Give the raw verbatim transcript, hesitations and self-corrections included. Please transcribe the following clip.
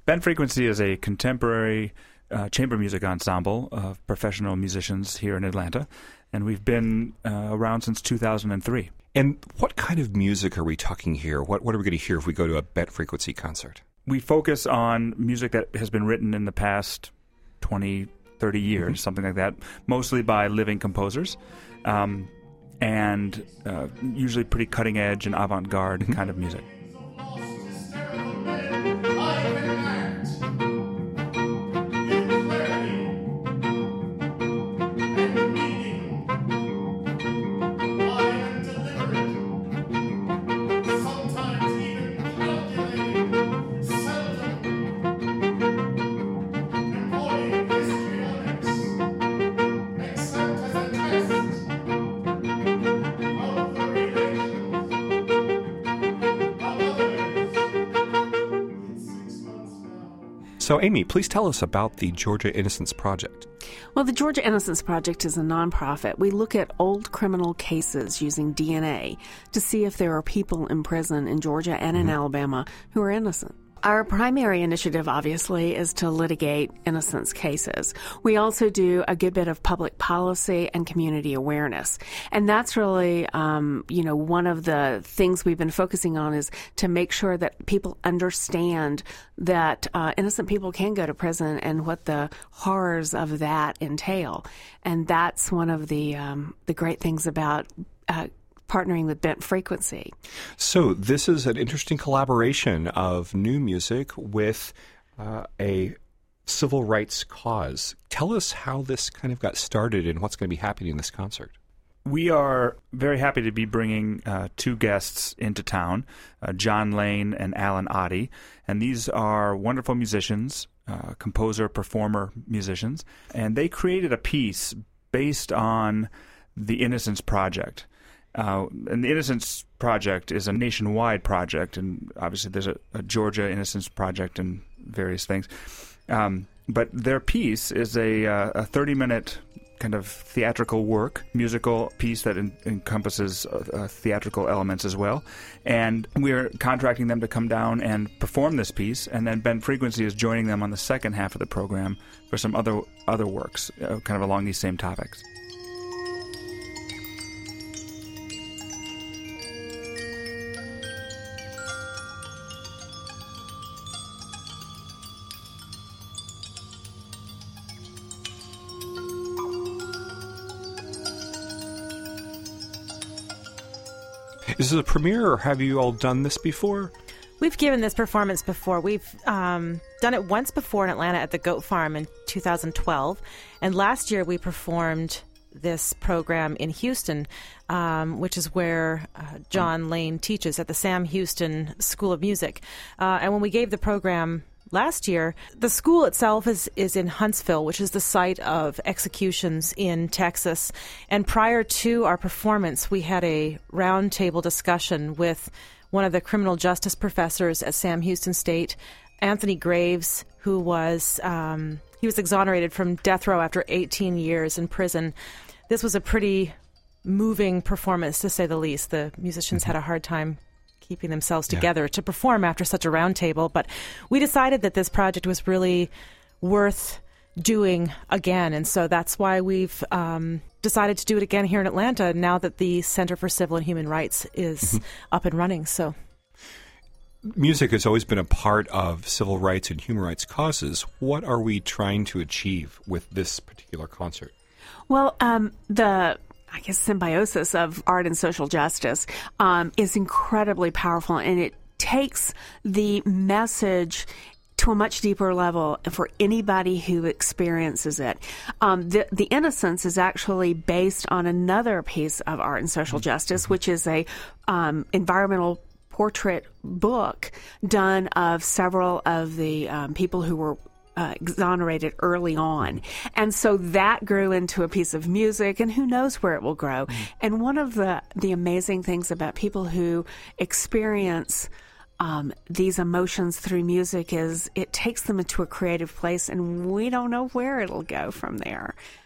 Bent Frequency is a contemporary uh, chamber music ensemble of professional musicians here in Atlanta, and we've been uh, around since two thousand three. And what kind of music are we talking here? What, what are we going to hear if we go to a Bent Frequency concert? We focus on music that has been written in the past twenty, thirty years, mm-hmm. something like that, mostly by living composers, um, and uh, usually pretty cutting-edge and avant-garde mm-hmm. kind of music. So, Amy, please tell us about the Georgia Innocence Project. Well, the Georgia Innocence Project is a nonprofit. We look at old criminal cases using D N A to see if there are people in prison in Georgia and in mm-hmm. Alabama who are innocent. Our primary initiative, obviously, is to litigate innocence cases. We also do a good bit of public policy and community awareness. And that's really, um, you know, one of the things we've been focusing on is to make sure that people understand that uh, innocent people can go to prison and what the horrors of that entail. And that's one of the um, the great things about uh partnering with Bent Frequency. So this is an interesting collaboration of new music with uh, a civil rights cause. Tell us how this kind of got started and what's going to be happening in this concert. We are very happy to be bringing uh, two guests into town, uh, John Lane and Alan Oddie. And these are wonderful musicians, uh, composer, performer musicians. And they created a piece based on the Innocence Project. Uh, and the Innocence Project is a nationwide project, and obviously there's a, a Georgia Innocence Project and various things. Um, but their piece is a uh, a thirty-minute kind of theatrical work, musical piece that en- encompasses uh, uh, theatrical elements as well. And we're contracting them to come down and perform this piece, and then Bent Frequency is joining them on the second half of the program for some other other works, uh, kind of along these same topics. Is this a premiere, or have you all done this before? We've given this performance before. We've um, done it once before in Atlanta at the Goat Farm in two thousand twelve. And last year we performed this program in Houston, um, which is where uh, John Lane teaches at the Sam Houston School of Music. Uh, and when we gave the program last year, the school itself is, is in Huntsville, which is the site of executions in Texas. And prior to our performance, we had a roundtable discussion with one of the criminal justice professors at Sam Houston State, Anthony Graves, who was um, he was exonerated from death row after eighteen years in prison. This was a pretty moving performance, to say the least. The musicians had a hard time keeping themselves together yeah. to perform after such a roundtable. But we decided that this project was really worth doing again. And so that's why we've um, decided to do it again here in Atlanta now that the Center for Civil and Human Rights is mm-hmm. up and running. So music has always been a part of civil rights and human rights causes. What are we trying to achieve with this particular concert? Well, um, the... I guess symbiosis of art and social justice um, is incredibly powerful, and it takes the message to a much deeper level for anybody who experiences it. Um, the, the Innocence is actually based on another piece of art and social justice, which is a um, environmental portrait book done of several of the um, people who were Uh, exonerated early on. And so that grew into a piece of music, and who knows where it will grow. Mm. And one of the, the amazing things about people who experience um, these emotions through music is it takes them into a creative place, and we don't know where it'll go from there.